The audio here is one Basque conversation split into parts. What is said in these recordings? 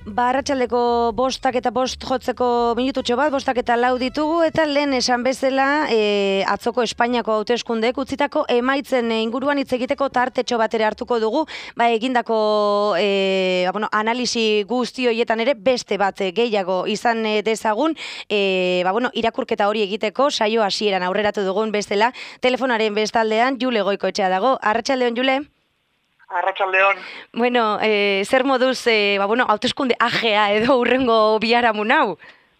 Arratsaldeko 5:05 jotzeko minututxo bat, 5:04 ditugu, eta lehen esan bezala atzoko Espainiako hauteskundeek utzitako emaitzen inguruan hitz egiteko tartetxo batera hartuko dugu, egindako analisi guzti horietan ere beste bat gehiago izan dezagun, irakurketa hori egiteko saio hasieran aurreratu dugun bestela, telefonaren bestaldean Jule Goikoetxea dago. Arratsaldeon, Jule. Arratsaldeon. Bueno, zer moduz, hauteskunde ajea edo urrengo biharamun hau?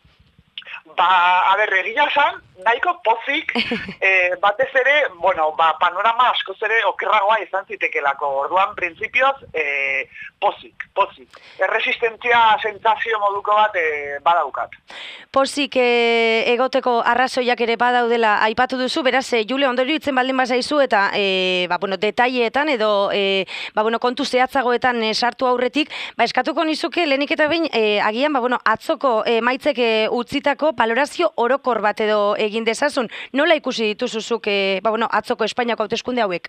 Egia esan, nahiko pozik, batez ere, panorama askoz ere okerragoa izan zitekelako. Orduan, printzipioz, pozik. Erresistentzia sentsazio moduko bat badaukat. Pozik egoteko arrazoiak ere badaudela aipatu duzu, beraz, Jule, ondorio itzen baldin bazaizu eta detaileetan edo kontu zehatzagoetan sartu aurretik, eskatuko nizuke lehenik eta behin agian atzoko emaitzek utzitako balorazio orokor bat edo egin dezazun. Nola ikusi dituzuzuk atzoko Espainiako hauteskunde hauek?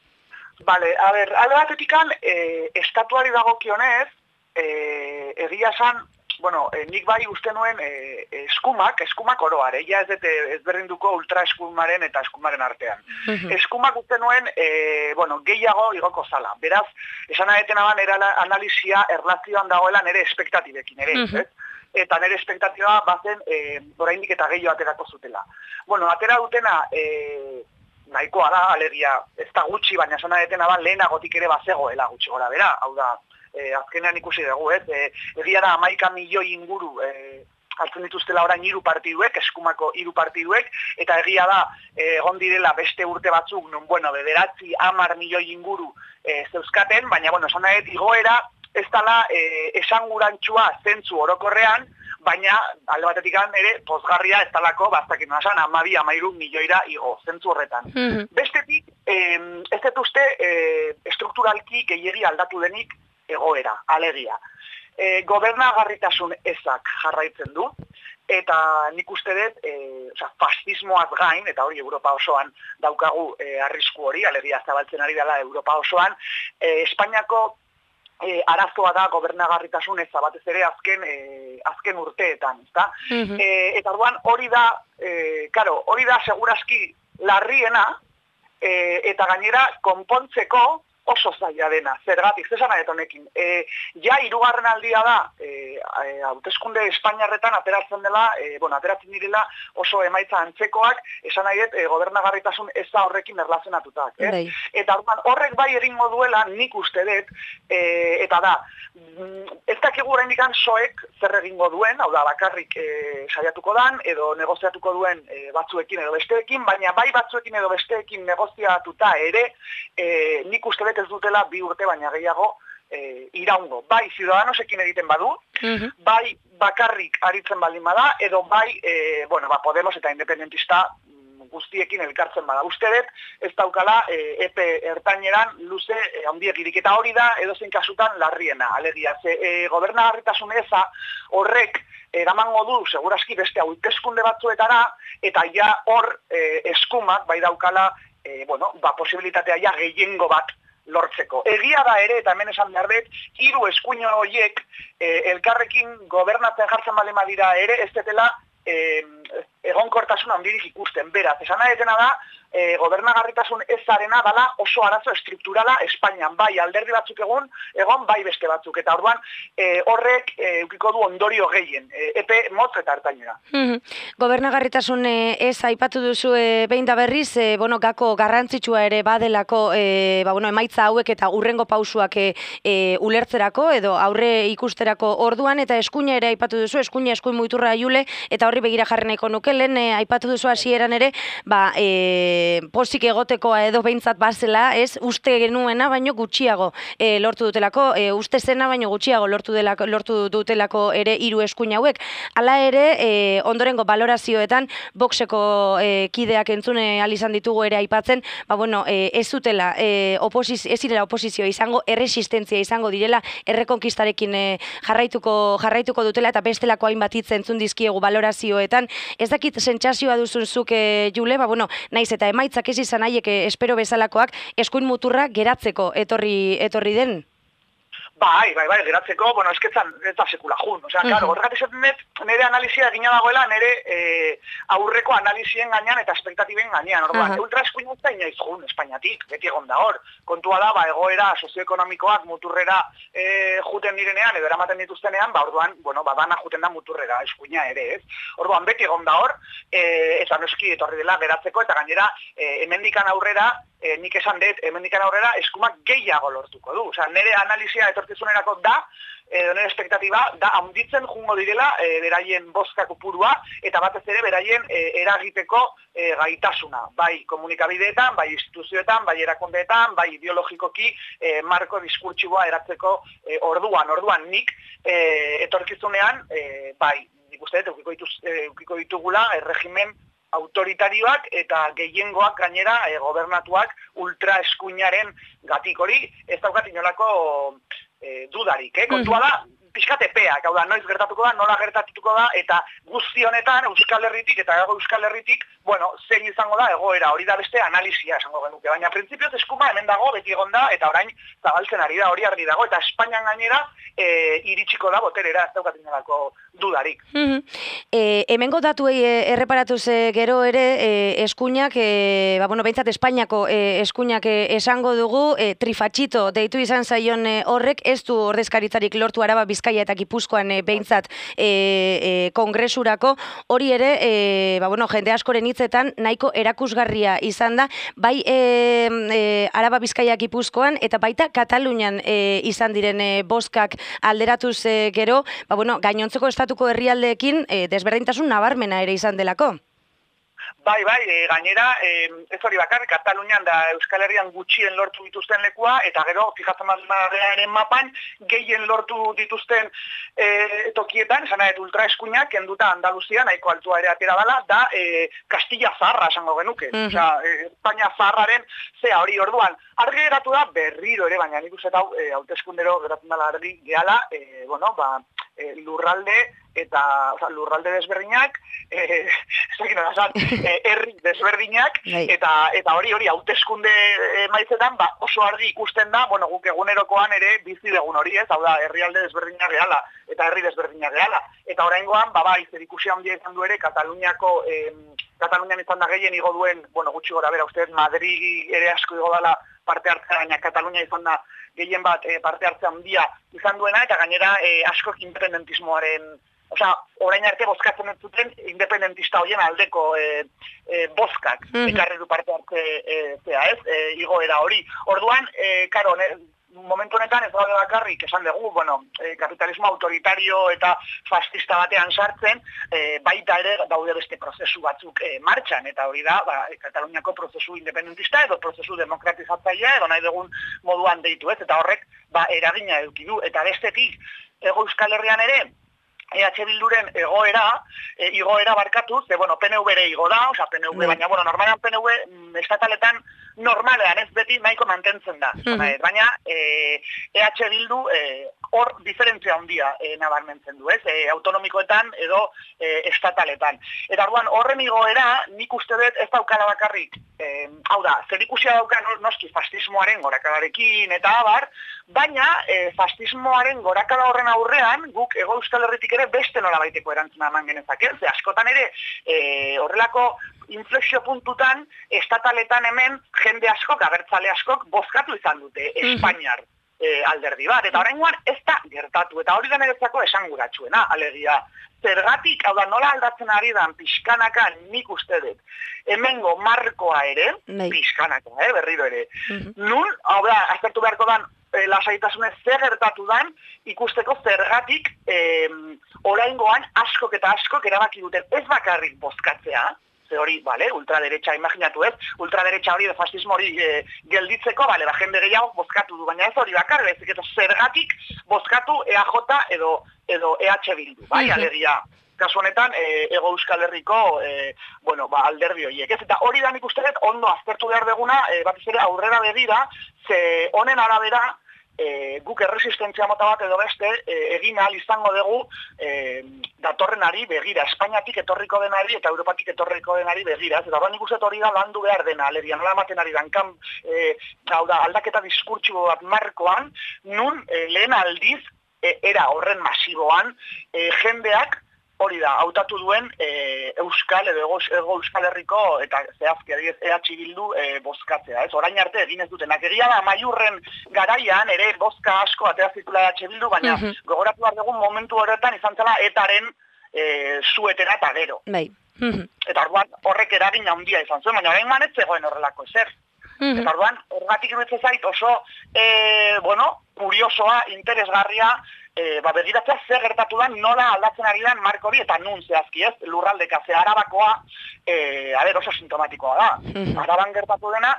Alde batetikan, estatuari dagokionez, egia esan, nik bai uste nuen eskumak oroar, ez ezberdinduko ultra eskumaren eta eskumaren artean. Eskumak uste nuen, gehiago igoko zala. Beraz, esan adetena ba, nire analizia erlazioan dagoela nire espektatibekin ere, eta nire espektatiba bazen oraindik eta gehiago aterako zutela. Atera dutena nahikoa da, alegia, ez da gutxi, baina esan adetena ba, lehenagotik ere bazegoela gutxi gora bera, hau da, azkenean ikusi dugu, egia da 11 milioi inguru hartzen dituztela orain 3 partiduek, eskumako 3 partiduek, eta egia da, egon direla beste urte batzuk, 9-10 milioi inguru zeuzkaten, baina, esan nahet, igoera ez dela esangurantzua zentzu orokorrean, baina alde batetik ere pozgarria ez dalako, baztakin nasan, 12-13 milioira igo, zentzu horretan. Bestetik, ez dut uste strukturalki gehiegi aldatu denik egoera, alegia. Gobernagarritasun ezak jarraitzen du, eta nik uste dut, fascismoaz gain, eta hori Europa osoan daukagu arrisku hori, alegia zabaltzen ari dela Europa osoan, Espainiako arazoa da gobernagarritasun eza, batez ere azken urteetan, ezta? Eta orduan hori da segurazki larriena, eta gainera konpontzeko oso zaila dena, zergatik, zesan adet honekin. Ja, 3. aldia da, hauteskunde Espainiarretan ateratzen direla oso emaitza antzekoak, esan nahi dut, gobernagarritasun eza horrekin erlazionatutak. Eta horrek bai egingo duela, nik uste dut, eta da, ez dakigu oraindik soek zer egingo duen, hau da, bakarrik saiatuko dan, edo negoziatuko duen batzuekin edo besteekin, baina bai batzuekin edo besteekin negoziatuta ere, nik uste dut ez dutela 2 urte baina gehiago iraungo. Bai Ciudadanosekin egiten badu, bai bakarrik aritzen baldin bada, edo bai Podemos eta independentista guztiekin elkartzen bada. Uste dut, ez daukala epe ertaineran luze handiegirik, eta hori da edozein kasutan larriena. Alegia, gobernagarritasun eza horrek eramango du segurazki beste hauteskunde batzuetara, eta ja hor eskumak bai daukala posibilitatea ja gehiengo bat lortzeko. Egia da ere, eta hemen esan behar dut, 3 eskuino horiek elkarrekin gobernatzen jartzen baldin badira ere, ez detela egonkortasun handirik ikusten. Beraz, esan adetena da, gobernagarritasun ezarena dela oso arazo estrukturala Espainian, bai alderdi batzuk egon, bai beste batzuk, eta orduan horrek eukiko du ondorio gehien, epe motz eta hartainera. Gobernagarritasun ez aipatu duzu behin da berriz, gako garrantzitsua ere badelako emaitza hauek eta urrengo pausuak ulertzerako edo aurre ikusterako orduan, eta eskuina ere aipatu duzu, eskuin muiturra Jule, eta horri begira jarri nahiko nuke, lehen aipatu duzu hasieran ere, pozik egotekoa edo behintzat bazela, ez uste genuena baino gutxiago lortu dutelako, uste zena baino gutxiago lortu dutelako ere 3 eskuin hauek. Hala ere, ondorengo balorazioetan, Voxeko kideak entzune izan ditugu ere aipatzen, ez zutela, ez zirela oposizio izango, erresistentzia izango direla, errekonkistarekin jarraituko dutela, eta bestelako hainbat hitz entzun dizkiegu balorazioetan. Ez dakit sentsazioa duzunzuk, Jule, naiz eta emaitzak ez izan haiek espero bezalakoak, eskuin muturra geratzeko etorri den? Bai, geratzeko, bueno, esketzan ez da sekula jun. Osea, claro, horregatik esaten dut, nire analizia egina dagoela, nire aurreko analizien gainean eta espektatiben gainean. Orduan, ultraeskuina ez da inoiz jun Espainiatik, beti egon da hor. Kontua da, egoera sozioekonomikoak muturrera juten direnean, edo eramaten dituztenean, orduan, bueno, dana juten da muturrera, eskuina ere, ez? Orduan, beti egon da hor, eta noski etorri dela geratzeko, eta gainera, hemendikan aurrera, nik esan dut, hemendikan aurrera, eskumak gehiago lortuko du. Osea, nire analizia etorkizunerako da, nire espektatiba, da handitzen jungo direla beraien bozka kopurua, eta batez ere beraien eragiteko gaitasuna. Bai komunikabideetan, bai instituzioetan, bai erakundeetan, bai ideologikoki marko diskurtsiboa eratzeko orduan nik etorkizunean, bai, nik uste dut, eukiko ditugula erregimen autoritarioak eta gehiengoak gainera gobernatuak ultraeskuinaren gatik hori, ez daukat inolako dudarik, kontua da, pixkat epeak, hau da, noiz gertatuko da, nola gertatuko da, eta guzti honetan Euskal Herritik eta Euskal Herritik, bueno, zein izango da egoera, hori da beste analizia esango genuke, baina printzipioz eskuma hemen dago, beti egon da, eta orain zabaltzen ari da, hori argi dago, eta Espainian gainera iritsiko da boterera, ez daukat inolako dudarik. Hemengo datuei erreparatuz gero ere, eskuinak, behintzat Espainiako eskuinak esango dugu, trifatxito deitu izan zaion horrek, ez du ordezkaritzarik lortu Araba, Bizkaia eta Gipuzkoan behintzat kongresurako, hori ere, jende askoren hitzetan nahiko erakusgarria izan da, bai Araba, Bizkaia, Gipuzkoan, eta baita Katalunian izan diren bozkak alderatuz gero, gainontzeko estatuko herrialdeekin desberdintasun nabarmena ere izan delako. Bai, gainera, ez hori bakar, Katalunian da Euskal Herrian gutxien lortu dituzten lekua, eta gero, fijatzen mazumarearen mapan, gehien lortu dituzten tokietan, esan nahi, ultraeskuinak, kenduta Andaluzia, nahiko altua ere atera dela, da Castilla Zaharra esango genuke. Osea, Espainia Zaharraren, hori orduan, argi geratu da berriro ere, baina nik uste hauteskundero geratzen dela argi gehala, lurralde eta lurralde desberdinak, herri desberdinak, eta hori hauteskunde maitzetan oso argi ikusten da, guk egunerokoan ere bizi dugun hori, ez, hau da, herrialde desberdinak gehala, eta herri desberdinak gehala. Eta oraingoan, zer ikusi handia izan du ere, Katalunian izan da gehien igo duen, gutxi gora bera, uste, Madrid ere asko igo dela parte hartzea, baina Katalunia izan da gehien bat parte hartzea handia izan duena, eta gainera askok independentismoaren, orain arte bozkatzen ez zuten independentista horien aldeko bozkak ekarri du parte hartzea, ez, igoera hori. Orduan, karo, momentu honetan ez daude bakarrik, esan dugu, kapitalismo autoritario eta fascista batean sartzen, baita ere daude beste prozesu batzuk martxan, eta hori da, Kataluniako prozesu independentista edo prozesu demokratizatzailea, edo nahi dugun moduan deitu ez, eta horrek eragina eduki du, eta bestetik, Hego Euskal Herrian ere, EH Bilduren igoera barkatuz, PNV ere igo da, PNV, baina, normalean PNV estataletan normalean ez beti nahiko mantentzen da. Baina, EH Bildu hor diferentzia handia nabarmentzen du, ez? Autonomikoetan edo estataletan. Eta orduan, horren igoera nik uste dut ez daukala bakarrik, hau da, zer ikusia dauka noski fascismoaren gorakadarekin eta abar, baina fascismoaren gorakada horren aurrean guk Hego Euskal Herritik ere beste nolabaiteko erantzuna eman genezake, ze askotan ere horrelako inflexio puntutan estataletan hemen jende askok, abertzale askok bozkatu izan dute Espainiar alderdi bat, eta oraingoan ez da gertatu, eta hori da niretzako esanguratsuena, alegia. Zergatik, hau da, nola aldatzen ari dan pixkanaka nik uste dut, hemengo markoa ere, pixkanaka, berriro ere, nun, hau da, aztertu beharko dan, lasaitasunez zer gertatu dan, ikusteko zergatik oraingoan askok eta askok erabaki duten ez bakarrik bozkatzea, hori, ultraderecha, imaginatu ez, ultraderecha hori, fascismo hori gelditzeko, jende gehiago bozkatu du, baina ez hori bakar, bezik eta zergatik bozkatu EAJ edo EH Bildu, alegia. Kasu honetan, Hego Euskal Herriko, alderdi horiek. Eta hori da nik uste dut, ondo aztertu behar deguna, batez ere aurrera begira, ze honen arabera, guk erresistentzia mota bat edo beste egin ahal izango dugu datorrenari begira, Espainiatik etorriko denari eta Europatik etorriko denari begira. Eta hori nik uste hori da landu behar dena, alegia, nola ematen ari dankan, hau da, aldaketa diskurtsu bat markoan, nun lehen aldiz, era horren masiboan, jendeak, hori da, hautatu duen Euskal edo Ego Euskal Herriko eta zehazki adibidez EH Bildu bozkatzea, ez? Orain arte egin ez dutenak. Egia da Amaiurren garaian ere bozka asko atera zitula EH Bildu, baina gogoratu behar dugun momentu horretan izan zela etaren zuetera eta gero. Bai. Eta orduan horrek eragin handia izan zuen, baina orain ez zegoen horrelako ezer. Eta orduan, horregatik iruditzen zait oso, kuriosoa, interesgarria, begiratzea zer gertatu da, nola aldatzen ari den marko hori, eta nun zehazki ez, lurraldeka, ze Arabakoa, oso sintomatikoa da. Araban gertatu dena,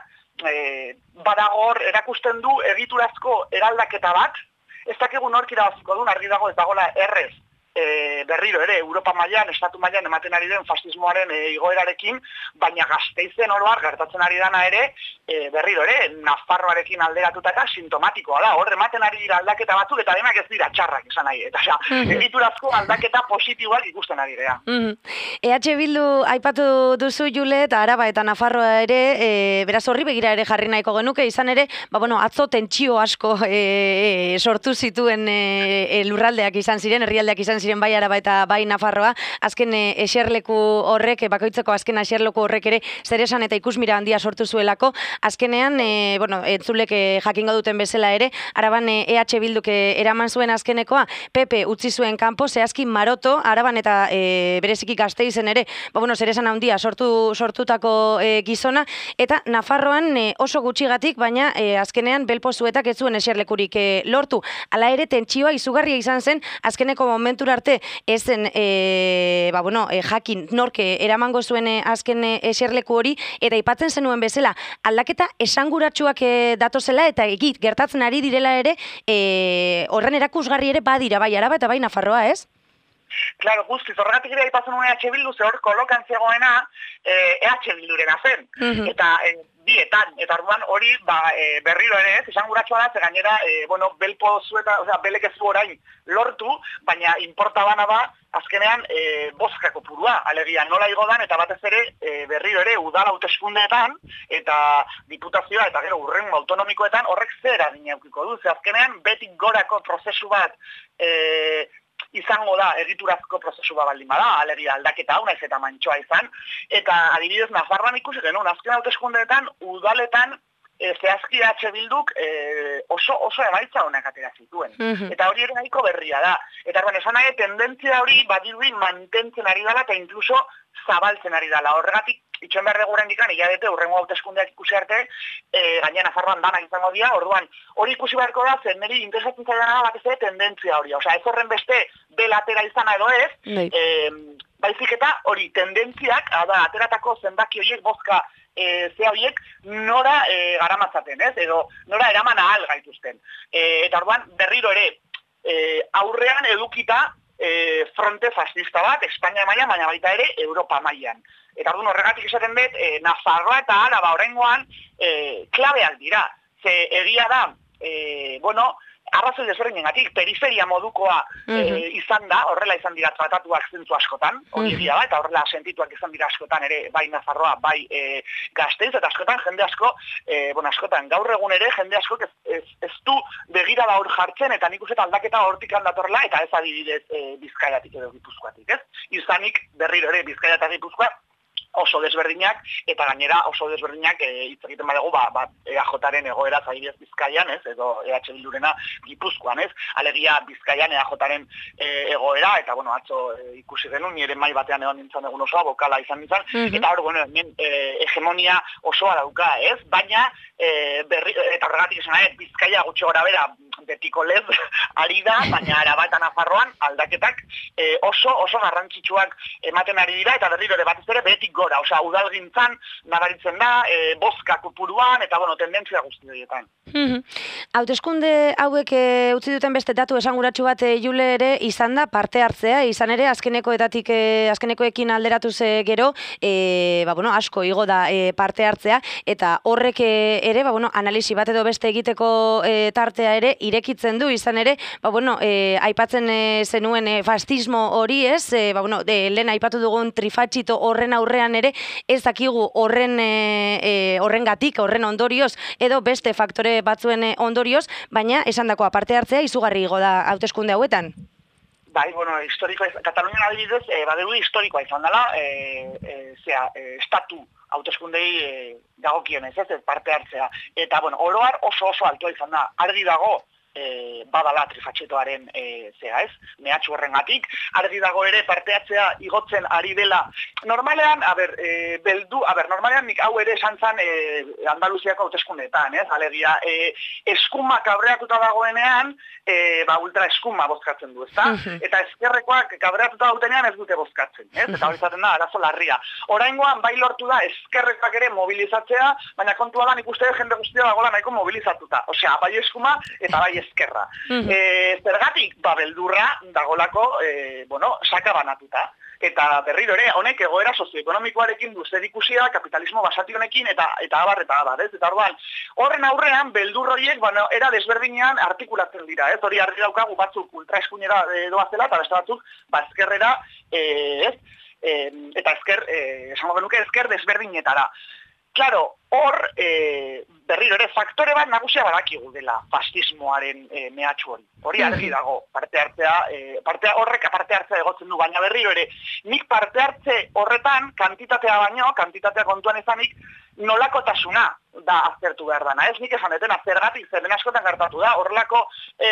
badagor erakusten du egiturazko eraldaketa bat, ez dakigu nork irabaziko duen, argi dago ez dagoela errez, berriro ere, Europa mailan, Estatu mailan ematen ari den fascismoaren igoerarekin, baina Gasteizen oroar gertatzen ari dana ere, berriro ere, Nafarroarekin alderatutaka sintomatikoa da. Hor ematen ari dira aldaketa batzuk eta denak ez dira txarrak esan nahi. Eta egiturazko aldaketa positiboak ikusten ari dira. EH Bildu aipatu duzu Jule eta Araba eta Nafarroa ere, beraz horri begira ere jarri nahiko genuke, izan ere, atzo tentsio asko sortu zituen lurraldeak izan ziren, herrialdeak izan ziren bai Araba eta bai Nafarroa, azken eserleku horrek, bakoitzeko azken eserleku horrek ere zeresan eta ikusmira handia sortu zuelako, azkenean, entzulek jakingo duten bezala ere, Araban EH Bilduk eraman zuen azkenekoa, PP utzi zuen kanpo, zehazki Maroto, Araban eta bereziki Gasteizen ere, zeresan handia sortutako gizona, eta Nafarroan oso gutxigatik, baina azkenean Belpozuetak ez zuen eserlekurik lortu. Hala ere, tentsioa izugarria izan zen, azkeneko momentura arte ezen jakin norke eramango zuen azken eserleku hori, eta aipatzen zenuen bezala aldaketa esanguratsuak datozela eta gertatzen ari direla ere horren erakusgarri ere badira bai Araba eta bai Nafarroa, ez? Claro, guztiz, horregatik ere aipatzen nuen EH Bildu, ze hor kolokan zegoena EH Bildurena zen. Eta bietan, eta orduan hori berriro ere ez, esanguratsua da, ze gainera, belek ez du orain lortu, baina importabana da, azkenean bozkako purua, alegia nola igodan, eta batez ere berriro ere udala hauteskundeetan, eta diputazioa, eta gero hurrengo autonomikoetan horrek zera dineukiko du, ze azkenean betik gorako prozesu bat izango da egiturazko prozesu baldin bada, alegia aldaketa hau naiz eta mantsoa izan, eta adibidez Nafarroan ikusi genuen, azken hauteskundeetan udaletan zehazki EH Bilduk oso emaitza honak atera zituen. Eta hori ere nahiko berria da. Eta esan nahi, tendentzia hori badirudi mantentzen ari dela eta inkluso zabaltzen ari dela. Horregatik, itxoen behar dugu rendikan, hilabete, hurrengo hauteskundeak ikusi arte, gaina Nafarroan danak izango dira, orduan, hori ikusi beharko da, zen niri interesatzen zailana batez ere tendentzia hori. Osea, ez horren beste belatera izana edo ez, baizik eta hori tendentziak, ateratako zenbaki horiek bozka ze horiek nora garamatzaten, ez? Edo nora eraman ahal gaituzten. Eta orduan, berriro ere, aurrean edukita fronte fascista bat, Espainia mailan, baina baita ere Europa mailan. Eta orduan horregatik esaten dut, Nafarroa eta Araba oraingoan klabeak dira. Ze egia da, arrazoi desberdinengatik, periferia modukoa izan da, horrela izan dira tratatuak zentzu askotan, hori egia da, eta horrela sentituak izan dira askotan ere, bai Nafarroa, bai Gasteiz, eta askotan jende asko, askotan gaur egun ere jende asko ez du begira da hor jartzen, eta nik uste aldaketa hortik handatorla, eta ez adibidez Bizkaiatik edo Gipuzkoatik, ez? Izanik berriro ere Bizkaia eta Gipuzkoa, oso desberdinak, eta gainera oso desberdinak hitz egiten badugu EAJaren egoera adibidez Bizkaian, ez, edo EH Bildurena Gipuzkoan, ez, alegia Bizkaian EAJaren egoera, eta atzo ikusi genuen, nire mai batean egon nintzen egun osoa, bokala izan nintzen, eta hor, hemen hegemonia osoa dauka, ez, baina, eta horregatik esan nahi, Bizkaia gutxi gora bera, betiko lez, ari da, baina Araba eta Nafarroan aldaketak oso garrantzitsuak ematen ari dira, eta berriro ere batez ere betik gora, osea, udalgintzan nabaritzen da, bozka kopuruan, eta tendentzia guzti horietan. Hauteskunde hauek utzi duten beste datu esanguratsu bat Jule ere izan da parte hartzea, izan ere azkenekoekin alderatuz gero, asko igo da parte hartzea, eta horrek ere, analisi bat edo beste egiteko tartea ere irekitzen du, izan ere, aipatzen zenuen fascismo hori ez, lehen aipatu dugun trifatxito horren aurrean ere, ez dakigu horrengatik, horren ondorioz, edo beste faktore batzuen ondorioz, baina esandakoa parte hartzea izugarri igo da hauteskunde hauetan. Bai, Katalunian adibidez, badegu historikoa izan dela, estatu hauteskundei dagokionez, ez parte hartzea. Eta, oroar oso altua izan da, argi dago, badala trifatxetoaren mehatxu horrengatik, argi dago ere parteatzea igotzen ari dela. Normalean, normalean nik hau ere esan zan Andaluziako hauteskundeetan, alegia, eskumak abreatuta dagoenean, ultra eskuma bozkatzen du, ezta? Eta ezkerrekoak abreatuta dautenean ez dute bozkatzen, eta hori zaten da, arazo larria. Oraingoan bai lortu da ezkerrekoak ere mobilizatzea, baina kontua da nik uste jende guztia dagoela nahiko mobilizatuta. Osea, bai eskuma eta bai ezkerra. Zergatik, beldurra dagolako, saka banatuta. Eta berriro ere, honek egoera sozioekonomikoarekin du zerikusia, kapitalismo basati honekin, eta abar, ez? Eta orduan, horren aurrean, beldur horiek, era desberdinean artikulatzen dira, ez? Hori argi daukagu batzuk ultraeskuinera doazela, eta beste batzuk, ezkerrera, ez? Eta esango genuke ezker desberdinetara. Klaro, hor, berriro ere, faktore bat nagusia badakigu dela fascismoaren mehatxu hori. Hori argi dago, horrek parte hartzea egotzen du, baina berriro ere, nik parte hartze horretan, kantitatea kontuan ezanik, nolakotasuna da aztertu behar dana. Ez nik esan deten azergatik, zer askotan gertatu da, horrelako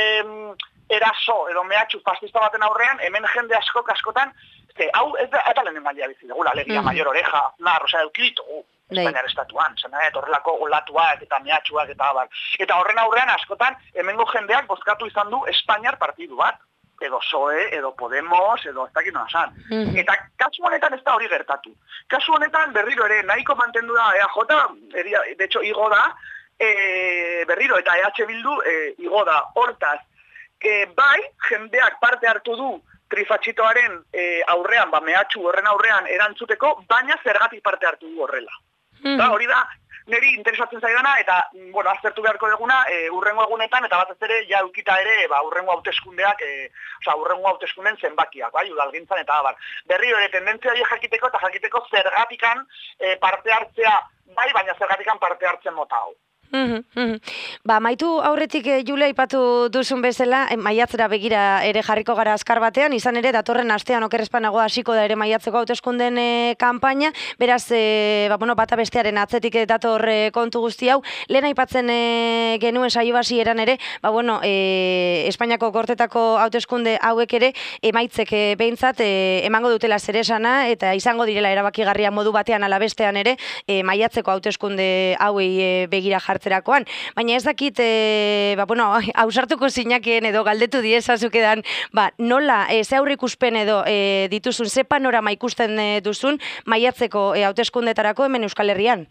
eraso edo mehatxu fascista baten aurrean, hemen jende askotan, hau ez da lehenen maila bizi dugu, alegia, Mayor Oreja, Aznar, eukiditugu. Espainiar estatuan, horrelako olatuak eta mehatxuak eta abar. Eta horren aurrean askotan, hemengo jendeak bozkatu izan du Espainiar partidu bat. Edo PSOE, edo Podemos, edo ez dakit nola san. Eta kasu honetan ez da hori gertatu. Kasu honetan berriro ere nahiko mantendu da EAJ, de hecho igo da, berriro eta EH Bildu igo da. Hortaz, bai, jendeak parte hartu du trifatxitoaren aurrean, mehatxu horren aurrean erantzuteko, baina zergatik parte hartu du horrela. Hori da, niri interesatzen zaidana, eta, aztertu beharko duguna, urrengo egunetan, eta batez ere, ja eukita ere, urrengo hauteskundeak, urrengo hauteskunden zenbakiak, udalgintzan eta abar. Berriro ere, tendentzia hori jakiteko zergatikan parte hartzea, baina zergatikan parte hartzen mota hau. Maitu aurretik Jule aipatu duzun bezala, maiatzera begira ere jarriko gara azkar batean, izan ere datorren astean okerrezpanago hasiko da ere maiatzeko hauteskunden kanpaina, beraz, bata bestearen atzetik dator kontu guzti hau, lehen aipatzen genuen saio hasieran ere, Espainiako Gortetako hauteskunde hauek ere, emaitzek behintzat emango dutela zeresana, eta izango direla erabakigarria modu batean ala bestean ere, maiatzeko hauteskunde hauei begira jartzerakoan. Baina ez dakit, hausartuko zinakien edo galdetu diezazukedan, nola, ze aurreikuspen edo dituzun, ze panorama ikusten duzun maiatzeko hauteskundetarako hemen Euskal Herrian?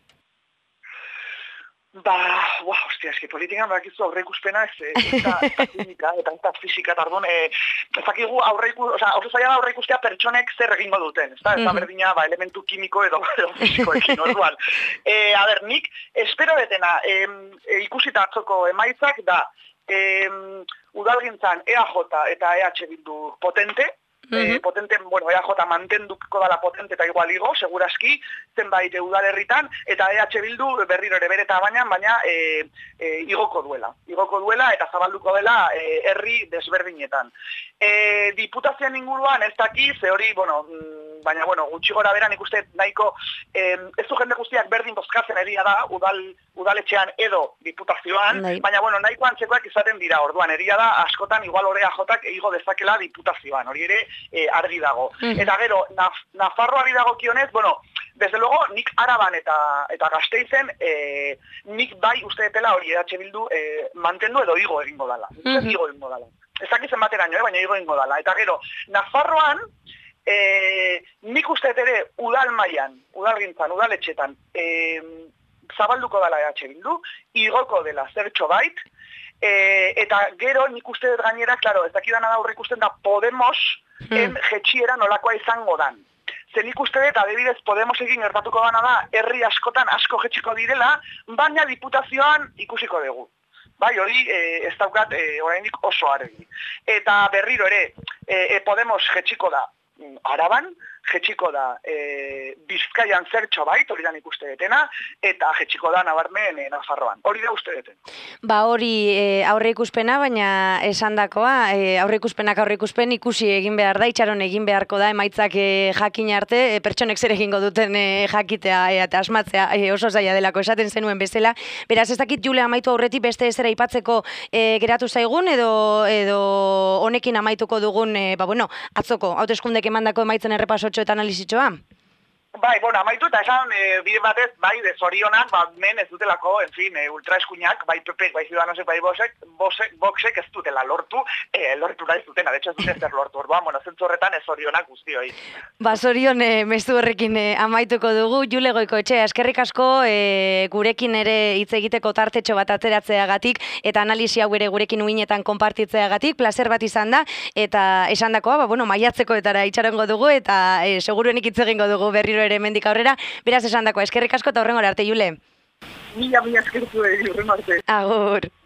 Eski politikan badakizu aurreikuspena ez da kimika eta ez da fisika, eta orduan, ez dakigu oso zaila da aurreikustea pertsonek zer egingo duten, ez da berdina elementu kimiko edo fisikoekin, orduan. Nik espero detena, ikusita atzoko emaitzak da, udalgintzan EAJ eta EH Bildu potente, EAJ mantenduko dala potente eta igual igo, seguraski, zenbait udalerritan, eta EH Bildu berriro ere bere tabainan, baina igoko duela eta zabalduko dela herri desberdinetan. Diputazioen inguruan ez daki, ze hori, baina, gutxi gora beran ikuste nahiko, ez du jende guztiak berdin bozkatzen egia da, udaletxean edo diputazioan, baina, nahiko antzekoak izaten dira, orduan, egia da, askotan, igual horea jotak igo dezakela diputazioan, hori ere, argi dago. Eta gero, Nafarroari dago kionez, desde luego, nik Araban eta Gasteizen, nik bai uste detela hori EH Bildu mantendu edo igo egingo dala. Ez dakizen bateraino, baina igo egingo dala. Eta gero, Nafarroan, nik uste ere udal mailan, udalgintzan, udaletxetan, zabalduko dela EH Bildu, igoko dela zertxo bait, Eta gero nik uste dut gainera, klaro, ez dakidana da aurre ikusten da Podemosen jetxiera nolakoa izango dan. Zer nik uste dut, adibidez, Podemosekin gertatuko gana da, herri askotan asko jetxiko direla, baina diputazioan ikusiko dugu. Bai, hori ez daukat oraindik oso argi. Eta berriro ere, Podemos jetxiko da Araban, jetxiko da Bizkaian zertxo bait, hori da nik uste detena, eta jetxiko da nabarmen Nafarroan. Hori da uste deten. Ba hori aurre ikuspena, baina esandakoa, aurre ikuspen ikusi egin behar da, itxaron egin beharko da, emaitzak jakin arte, pertsonek zer egingo duten jakitea eta asmatzea oso zaila delako esaten zenuen bezala. Beraz, ez dakit Jule amaitu aurretik beste ezera aipatzeko geratu zaigun, edo honekin amaituko dugun, atzoko, hauteskundek emandako emaitzen errepasotxo eta analizitxoa? Bai, amaitu eta esan bide batez, bai, zorionak, men ez dutelako, en fin, ultraeskuinak, bai PP, bai Ciudadanosek, bai Voxek ez dutela lortu nahi zutena, de hecho ez dute zer lortu, orduan, zentzu horretan ez zorionak guztioi. Ba, zorion mezu horrekin amaituko dugu, Jule Goikoetxea, eskerrik asko gurekin ere hitz egiteko tartetxo bat ateratzeagatik, eta analisi hau ere gurekin uinetan konpartitzeagatik, placer bat izan da, eta esandakoa, maiatzeko etara itxarongo dugu, eta seguruenik hitz egingo dugu berriro ere mendik aurrera, beraz esandakoa, eskerrik asko eta horrengora arte, Jule. Mila eskertu hurrengo arte. Agur.